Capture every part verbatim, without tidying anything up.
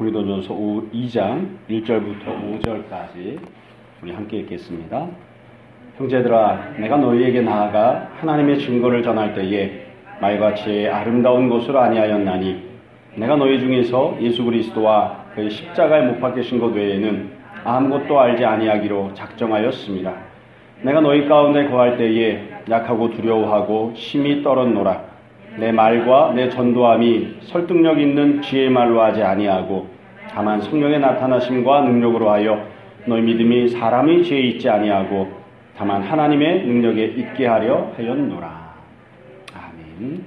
고린도전서 이 장 일 절부터 오 절까지 우리 함께 읽겠습니다. 형제들아, 내가 너희에게 나아가 하나님의 증거를 전할 때에 말과 지혜의 아름다운 것으로 아니하였나니 내가 너희 중에서 예수 그리스도와 그의 십자가에 못 박히신 것 외에는 아무것도 알지 아니하기로 작정하였습니다. 내가 너희 가운데 거할 때에 약하고 두려워하고 심히 떨었노라. 내 말과 내 전도함이 설득력 있는 지혜의 말로 하지 아니하고 다만 성령의 나타나심과 능력으로 하여 너희 믿음이 사람의 지혜에 있지 아니하고 다만 하나님의 능력에 있게 하려 하였노라. 아멘.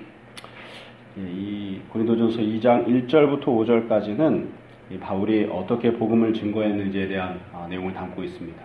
이 고린도전서 이 장 일 절부터 오 절까지는 바울이 어떻게 복음을 증거했는지에 대한 내용을 담고 있습니다.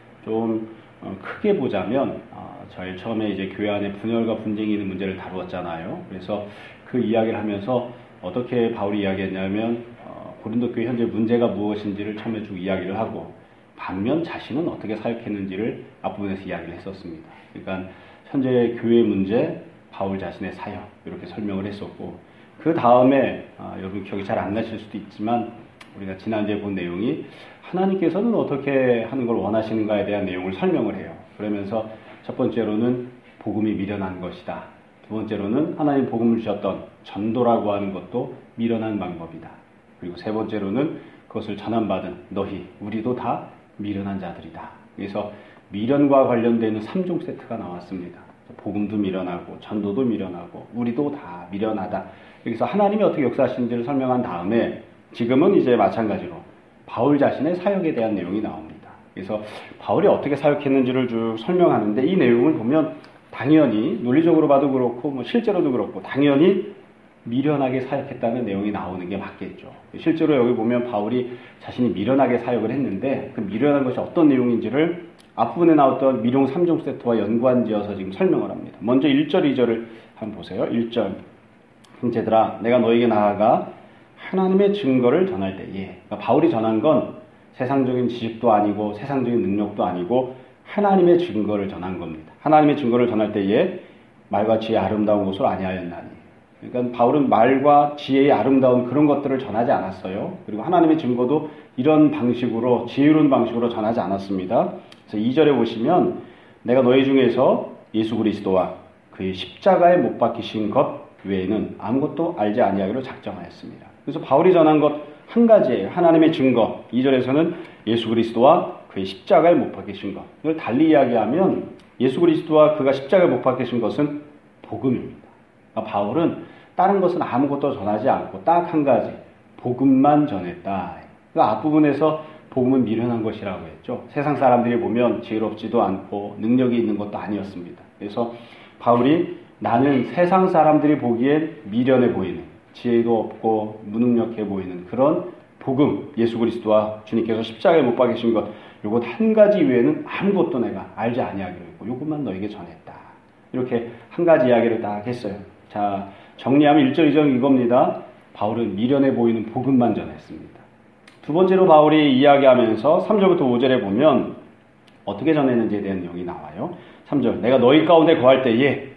좀 크게 보자면 제일 처음에 이제 교회 안에 분열과 분쟁이 있는 문제를 다루었잖아요. 그래서 그 이야기를 하면서 어떻게 바울이 이야기했냐면 고린도 교회 현재 문제가 무엇인지를 처음에 쭉 이야기를 하고 반면 자신은 어떻게 사역했는지를 앞부분에서 이야기를 했었습니다. 그러니까 현재 교회 문제, 바울 자신의 사역 이렇게 설명을 했었고 그 다음에 아, 여러분 기억이 잘 안 나실 수도 있지만 우리가 지난주에 본 내용이 하나님께서는 어떻게 하는 걸 원하시는가에 대한 내용을 설명을 해요. 그러면서 첫 번째로는 복음이 미련한 것이다. 두 번째로는 하나님 복음을 주셨던 전도라고 하는 것도 미련한 방법이다. 그리고 세 번째로는 그것을 전함받은 너희, 우리도 다 미련한 자들이다. 그래서 미련과 관련되는 삼 종 세트가 나왔습니다. 복음도 미련하고 전도도 미련하고 우리도 다 미련하다. 여기서 하나님이 어떻게 역사하시는지를 설명한 다음에 지금은 이제 마찬가지로 바울 자신의 사역에 대한 내용이 나옵니다. 그래서 바울이 어떻게 사역했는지를 쭉 설명하는데 이 내용을 보면 당연히 논리적으로 봐도 그렇고 뭐 실제로도 그렇고 당연히 미련하게 사역했다는 내용이 나오는 게 맞겠죠. 실제로 여기 보면 바울이 자신이 미련하게 사역을 했는데 그 미련한 것이 어떤 내용인지를 앞부분에 나왔던 미룡 삼 종 세트와 연관지어서 지금 설명을 합니다. 먼저 일 절, 이 절을 한번 보세요. 일 절. 형제들아, 내가 너에게 나아가 하나님의 증거를 전할 때에, 그러니까 바울이 전한 건 세상적인 지식도 아니고 세상적인 능력도 아니고 하나님의 증거를 전한 겁니다. 하나님의 증거를 전할 때에 말과 지혜의 아름다운 것을 아니하였나니. 그러니까 바울은 말과 지혜의 아름다운 그런 것들을 전하지 않았어요. 그리고 하나님의 증거도 이런 방식으로 지혜로운 방식으로 전하지 않았습니다. 그래서 이 절에 보시면 내가 너희 중에서 예수 그리스도와 그의 십자가에 못 박히신 것 외에는 아무것도 알지 아니하기로 작정하였습니다. 그래서 바울이 전한 것 한 가지예요. 하나님의 증거. 이 절에서는 예수 그리스도와 그의 십자가에 못 박히신 것. 이걸 달리 이야기하면 예수 그리스도와 그가 십자가에 못 박히신 것은 복음입니다. 그러니까 바울은 다른 것은 아무것도 전하지 않고 딱 한 가지 복음만 전했다. 그 앞부분에서 복음은 미련한 것이라고 했죠. 세상 사람들이 보면 지혜롭지도 않고 능력이 있는 것도 아니었습니다. 그래서 바울이 나는 세상 사람들이 보기엔 미련해 보이는 지혜도 없고 무능력해 보이는 그런 복음, 예수 그리스도와 주님께서 십자가에 못 박히신 것 요것 한 가지 외에는 아무것도 내가 알지 아니하기로 했고 요것만 너에게 전했다. 이렇게 한 가지 이야기를 딱 했어요. 자, 정리하면 일 절, 이 절 이겁니다. 바울은 미련해 보이는 복음만 전했습니다. 두 번째로 바울이 이야기하면서 삼 절부터 오 절에 보면 어떻게 전했는지에 대한 내용이 나와요. 삼 절, 내가 너희 가운데 거할 때에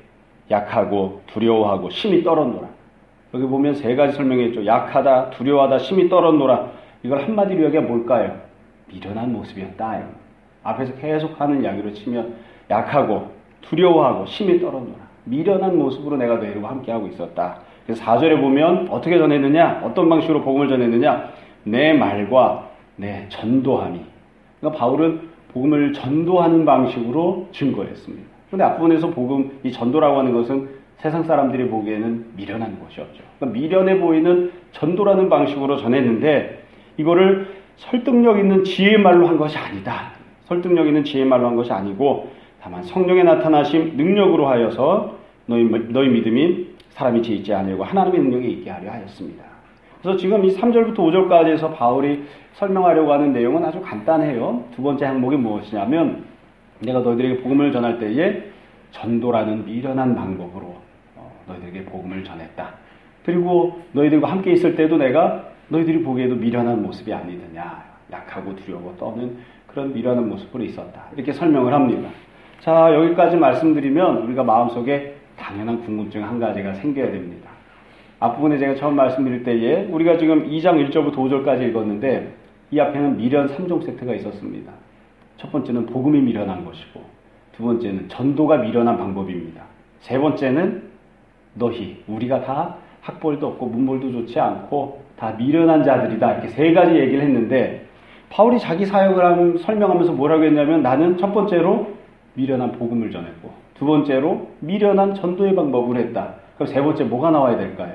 약하고 두려워하고 심히 떨었노라. 여기 보면 세 가지 설명했죠. 약하다, 두려워하다, 심히 떨었노라. 이걸 한마디로 이야기하면 뭘까요? 미련한 모습이었다. 앞에서 계속 하는 이야기로 치면 약하고 두려워하고 심히 떨었노라. 미련한 모습으로 내가 너희들과 함께하고 있었다. 그래서 사 절에 보면 어떻게 전했느냐? 어떤 방식으로 복음을 전했느냐? 내 말과 내 전도함이. 그러니까 바울은 복음을 전도하는 방식으로 증거했습니다. 그런데 앞부분에서 복음, 이 전도라고 하는 것은 세상 사람들이 보기에는 미련한 것이었죠. 그러니까 미련해 보이는 전도라는 방식으로 전했는데 이거를 설득력 있는 지혜의 말로 한 것이 아니다. 설득력 있는 지혜의 말로 한 것이 아니고 다만 성령의 나타나심 능력으로 하여서 너희, 너희 믿음이 사람이 지혜 있지 않으려고 하나님의 능력에 있게 하려 하였습니다. 그래서 지금 이 삼 절부터 오 절까지 해서 바울이 설명하려고 하는 내용은 아주 간단해요. 두 번째 항목이 무엇이냐면 내가 너희들에게 복음을 전할 때에 전도라는 미련한 방법으로 너희들에게 복음을 전했다. 그리고 너희들과 함께 있을 때도 내가 너희들이 보기에도 미련한 모습이 아니더냐. 약하고 두려워 떠는 그런 미련한 모습으로 있었다. 이렇게 설명을 합니다. 자, 여기까지 말씀드리면 우리가 마음속에 당연한 궁금증 한 가지가 생겨야 됩니다. 앞부분에 제가 처음 말씀드릴 때에 우리가 지금 이 장 일 절부터 오 절까지 읽었는데 이 앞에는 미련 삼 종 세트가 있었습니다. 첫 번째는 복음이 미련한 것이고, 두 번째는 전도가 미련한 방법입니다. 세 번째는 너희, 우리가 다 학벌도 없고 문벌도 좋지 않고 다 미련한 자들이다. 이렇게 세 가지 얘기를 했는데 바울이 자기 사역을 함, 설명하면서 뭐라고 했냐면 나는 첫 번째로 미련한 복음을 전했고, 두 번째로 미련한 전도의 방법을 했다. 그럼 세 번째 뭐가 나와야 될까요?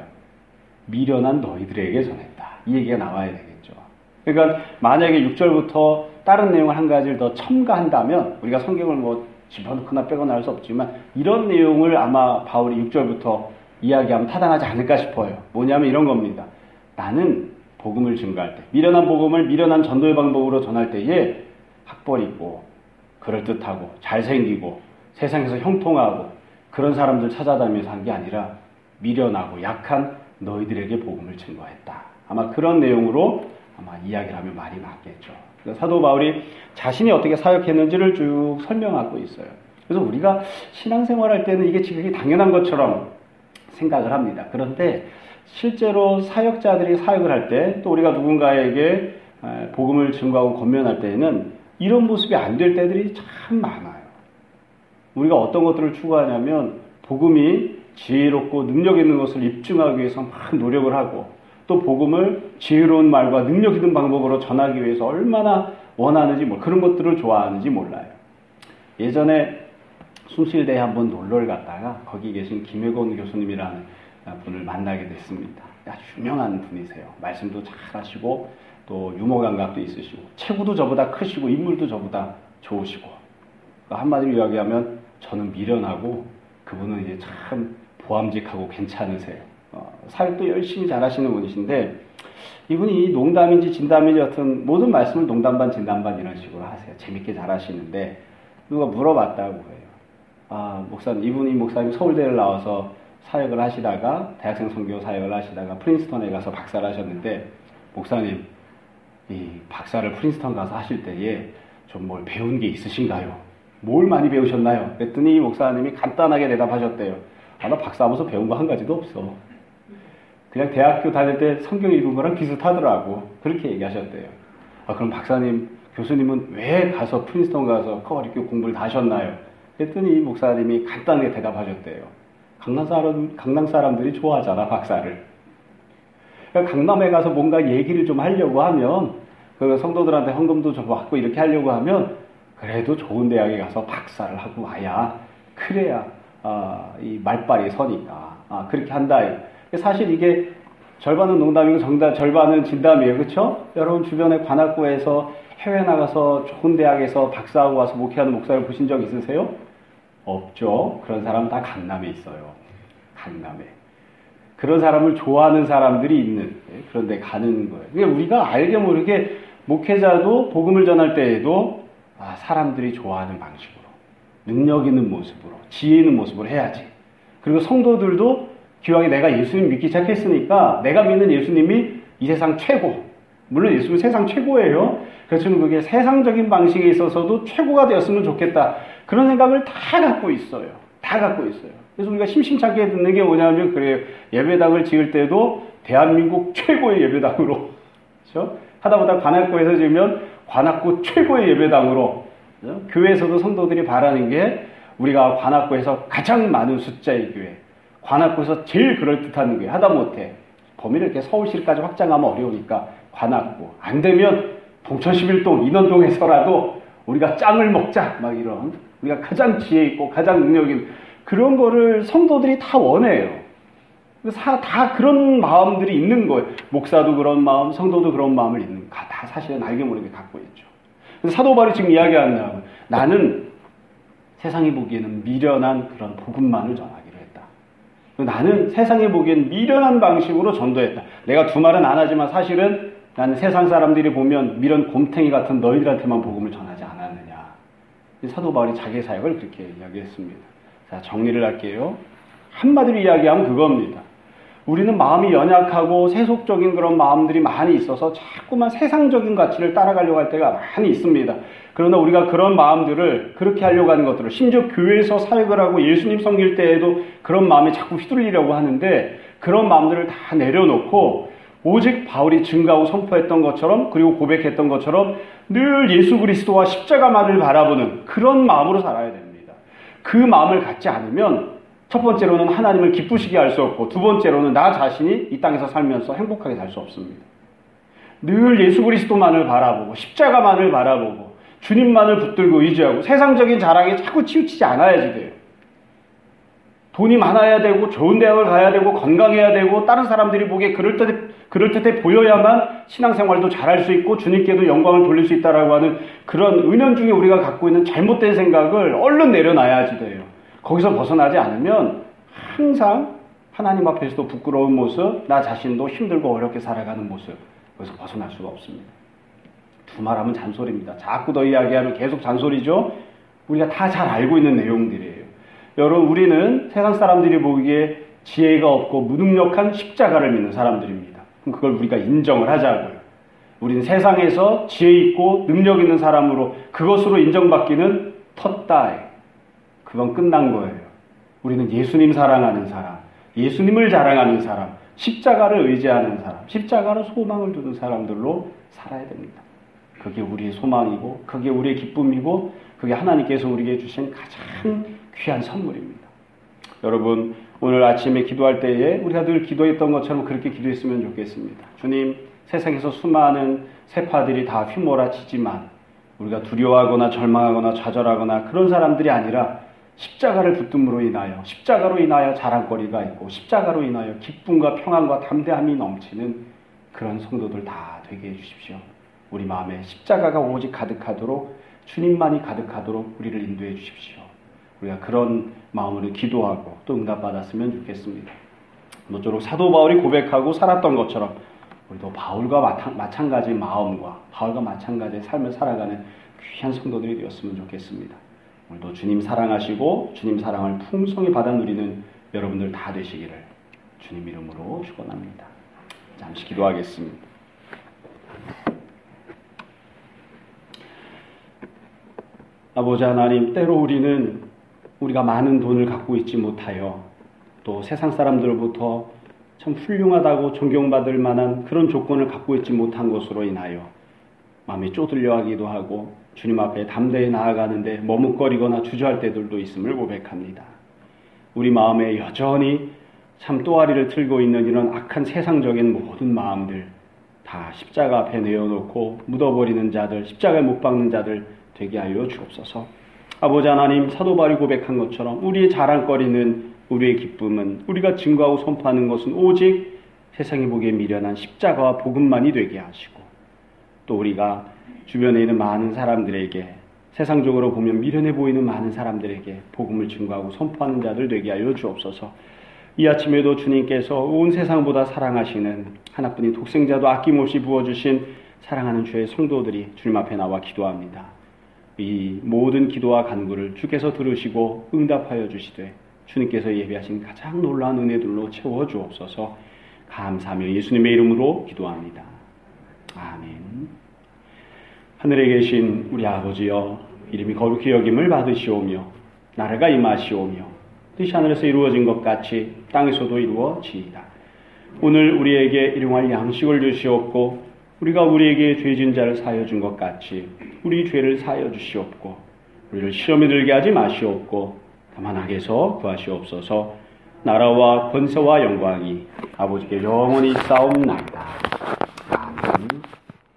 미련한 너희들에게 전했다. 이 얘기가 나와야 되겠죠. 그러니까 만약에 육 절부터 다른 내용을 한 가지를 더 첨가한다면 우리가 성경을 뭐 집어넣거나 빼거나 할 수 없지만 이런 내용을 아마 바울이 육 절부터 이야기하면 타당하지 않을까 싶어요. 뭐냐면 이런 겁니다. 나는 복음을 증거할 때, 미련한 복음을 미련한 전도의 방법으로 전할 때에 학벌 있고 그럴듯하고 잘생기고 세상에서 형통하고 그런 사람들 찾아다니면서 한 게 아니라 미련하고 약한 너희들에게 복음을 증거했다. 아마 그런 내용으로 아마 이야기를 하면 말이 맞겠죠. 사도 바울이 자신이 어떻게 사역했는지를 쭉 설명하고 있어요. 그래서 우리가 신앙생활할 때는 이게 지극히 당연한 것처럼 생각을 합니다. 그런데 실제로 사역자들이 사역을 할 때, 또 우리가 누군가에게 복음을 증거하고 권면할 때에는 이런 모습이 안 될 때들이 참 많아요. 우리가 어떤 것들을 추구하냐면 복음이 지혜롭고 능력 있는 것을 입증하기 위해서 막 노력을 하고, 또 복음을 지혜로운 말과 능력 있는 방법으로 전하기 위해서 얼마나 원하는지, 뭐 그런 것들을 좋아하는지 몰라요. 예전에 숭실대에 한번 놀러를 갔다가 거기 계신 김혜곤 교수님이라는 분을 만나게 됐습니다. 아주 유명한 분이세요. 말씀도 잘하시고 또 유머 감각도 있으시고 체구도 저보다 크시고 인물도 저보다 좋으시고, 한마디로 이야기하면 저는 미련하고 그분은 이제 참 보암직하고 괜찮으세요. 어, 사역도 열심히 잘하시는 분이신데 이분이 농담인지 진담인지 같은 모든 말씀을 농담 반 진담 반 이런 식으로 하세요. 재밌게 잘하시는데 누가 물어봤다고 해요. 아, 목사님, 이분이 목사님 서울대를 나와서 사역을 하시다가 대학생 선교 사역을 하시다가 프린스턴에 가서 박사를 하셨는데, 목사님 이 박사를 프린스턴 가서 하실 때에 좀 뭘 배운 게 있으신가요? 뭘 많이 배우셨나요? 그랬더니 목사님이 간단하게 대답하셨대요. 아, 나 박사하면서 배운 거 한 가지도 없어. 그냥 대학교 다닐 때 성경 읽은 거랑 비슷하더라고. 그렇게 얘기하셨대요. 아, 그럼 박사님, 교수님은 왜 가서 프린스턴 가서 커리큘 공부를 다 하셨나요? 그랬더니 목사님이 간단하게 대답하셨대요. 강남 사람, 강남 사람들이 좋아하잖아, 박사를. 그러니까 강남에 가서 뭔가 얘기를 좀 하려고 하면, 그 성도들한테 헌금도 좀 받고 이렇게 하려고 하면, 그래도 좋은 대학에 가서 박사를 하고 와야, 그래야, 아, 이 말빨이 서니까. 아, 그렇게 한다. 사실 이게 절반은 농담이고 정답, 절반은 진담이에요. 그렇죠? 여러분 주변에 관악구에서 해외 나가서 좋은 대학에서 박사하고 와서 목회하는 목사를 보신 적 있으세요? 없죠. 그런 사람 다 강남에 있어요. 강남에. 그런 사람을 좋아하는 사람들이 있는, 그런 데 가는 거예요. 그러니까 우리가 알게 모르게 목회자도 복음을 전할 때에도 아, 사람들이 좋아하는 방식으로, 능력 있는 모습으로, 지혜 있는 모습으로 해야지. 그리고 성도들도 기왕에 내가 예수님 믿기 시작했으니까 내가 믿는 예수님이 이 세상 최고, 물론 예수님은 세상 최고예요. 그렇지만 그게 세상적인 방식에 있어서도 최고가 되었으면 좋겠다. 그런 생각을 다 갖고 있어요. 다 갖고 있어요. 그래서 우리가 심심찮게 듣는 게 뭐냐면 그래요. 예배당을 지을 때도 대한민국 최고의 예배당으로, 그렇죠? 하다보다 관악구에서 지으면 관악구 최고의 예배당으로, 그렇죠? 교회에서도 성도들이 바라는 게 우리가 관악구에서 가장 많은 숫자의 교회, 관악구에서 제일 그럴듯한 교회, 하다못해 범위를 이렇게 서울시까지 확장하면 어려우니까 관악구, 안 되면 동천 십일 동, 인원동에서라도 우리가 짱을 먹자, 막 이런, 우리가 가장 지혜 있고 가장 능력 있는 그런 거를 성도들이 다 원해요. 다 그런 마음들이 있는 거예요. 목사도 그런 마음, 성도도 그런 마음을 있는, 다 사실은 알게 모르게 갖고 있죠. 사도 바울이 지금 이야기한다고, 나는 세상이 보기에는 미련한 그런 복음만을 전하기로 했다. 나는 세상이 보기엔 미련한 방식으로 전도했다. 내가 두 말은 안 하지만 사실은 나는 세상 사람들이 보면 미련 곰탱이 같은 너희들한테만 복음을 전하지 않았느냐. 사도 바울이 자기 사역을 그렇게 이야기했습니다. 자, 정리를 할게요. 한마디로 이야기하면 그겁니다. 우리는 마음이 연약하고 세속적인 그런 마음들이 많이 있어서 자꾸만 세상적인 가치를 따라가려고 할 때가 많이 있습니다. 그러나 우리가 그런 마음들을, 그렇게 하려고 하는 것들을, 심지어 교회에서 사역을 하고 예수님 섬길 때에도 그런 마음에 자꾸 휘둘리려고 하는데, 그런 마음들을 다 내려놓고 오직 바울이 증거하고 선포했던 것처럼 그리고 고백했던 것처럼 늘 예수 그리스도와 십자가만을 바라보는 그런 마음으로 살아야 됩니다. 그 마음을 갖지 않으면 첫 번째로는 하나님을 기쁘시게 할 수 없고 두 번째로는 나 자신이 이 땅에서 살면서 행복하게 살 수 없습니다. 늘 예수 그리스도만을 바라보고 십자가만을 바라보고 주님만을 붙들고 의지하고 세상적인 자랑에 자꾸 치우치지 않아야지 돼요. 돈이 많아야 되고 좋은 대학을 가야 되고 건강해야 되고 다른 사람들이 보기에 그럴듯해, 그럴듯해 보여야만 신앙생활도 잘할 수 있고 주님께도 영광을 돌릴 수 있다라고 하는 그런 은연중에 우리가 갖고 있는 잘못된 생각을 얼른 내려놔야지 돼요. 거기서 벗어나지 않으면 항상 하나님 앞에서도 부끄러운 모습, 나 자신도 힘들고 어렵게 살아가는 모습, 거기서 벗어날 수가 없습니다. 두말하면 잔소리입니다. 자꾸 더 이야기하면 계속 잔소리죠. 우리가 다 잘 알고 있는 내용들이에요. 여러분, 우리는 세상 사람들이 보기에 지혜가 없고 무능력한 십자가를 믿는 사람들입니다. 그럼 그걸 우리가 인정을 하자고요. 우리는 세상에서 지혜 있고 능력 있는 사람으로 그것으로 인정받기는 텄다이. 그건 끝난 거예요. 우리는 예수님 사랑하는 사람, 예수님을 자랑하는 사람, 십자가를 의지하는 사람, 십자가로 소망을 두는 사람들로 살아야 됩니다. 그게 우리의 소망이고 그게 우리의 기쁨이고 그게 하나님께서 우리에게 주신 가장 귀한 선물입니다. 여러분, 오늘 아침에 기도할 때에 우리가 늘 기도했던 것처럼 그렇게 기도했으면 좋겠습니다. 주님, 세상에서 수많은 세파들이 다 휘몰아치지만 우리가 두려워하거나 절망하거나 좌절하거나 그런 사람들이 아니라 십자가를 붙듦으로 인하여, 십자가로 인하여 자랑거리가 있고 십자가로 인하여 기쁨과 평안과 담대함이 넘치는 그런 성도들 다 되게 해주십시오. 우리 마음에 십자가가 오직 가득하도록, 주님만이 가득하도록 우리를 인도해 주십시오. 우리가 그런 마음으로 기도하고 또 응답받았으면 좋겠습니다. 모쪼록 사도 바울이 고백하고 살았던 것처럼 우리도 바울과 마찬가지의 마음과 바울과 마찬가지의 삶을 살아가는 귀한 성도들이 되었으면 좋겠습니다. 오늘도 주님 사랑하시고 주님 사랑을 풍성히 받아 누리는 여러분들 다 되시기를 주님 이름으로 축원합니다. 잠시 기도하겠습니다. 아버지 하나님, 때로 우리는 우리가 많은 돈을 갖고 있지 못하여 또 세상 사람들로부터 참 훌륭하다고 존경받을 만한 그런 조건을 갖고 있지 못한 것으로 인하여 마음이 쪼들려 하기도 하고 주님 앞에 담대히 나아가는데 머뭇거리거나 주저할 때들도 있음을 고백합니다. 우리 마음에 여전히 참 또아리를 틀고 있는 이런 악한 세상적인 모든 마음들 다 십자가 앞에 내어놓고 묻어버리는 자들, 십자가에 못 박는 자들 되게 하여 주옵소서. 아버지 하나님, 사도 바울이 고백한 것처럼 우리의 자랑거리는, 우리의 기쁨은, 우리가 증거하고 선포하는 것은 오직 세상이 보기에 미련한 십자가와 복음만이 되게 하시고 또 우리가 주변에 있는 많은 사람들에게, 세상적으로 보면 미련해 보이는 많은 사람들에게 복음을 증거하고 선포하는 자들 되게 하여 주옵소서. 이 아침에도 주님께서 온 세상보다 사랑하시는 하나뿐인 독생자도 아낌없이 부어주신 사랑하는 주의 성도들이 주님 앞에 나와 기도합니다. 이 모든 기도와 간구를 주께서 들으시고 응답하여 주시되 주님께서 예비하신 가장 놀라운 은혜들로 채워 주옵소서. 감사하며 예수님의 이름으로 기도합니다. 아멘. 하늘에 계신 우리 아버지여, 이름이 거룩히 여김을 받으시오며 나라가 임하시오며 뜻이 하늘에서 이루어진 것 같이 땅에서도 이루어지이다. 오늘 우리에게 일용할 양식을 주시옵고 우리가 우리에게 죄진 자를 사하여 준 것 같이 우리 죄를 사하여 주시옵고 우리를 시험에 들게 하지 마시옵고 다만 악에서 구하시옵소서. 나라와 권세와 영광이 아버지께 영원히 있사옵나이다.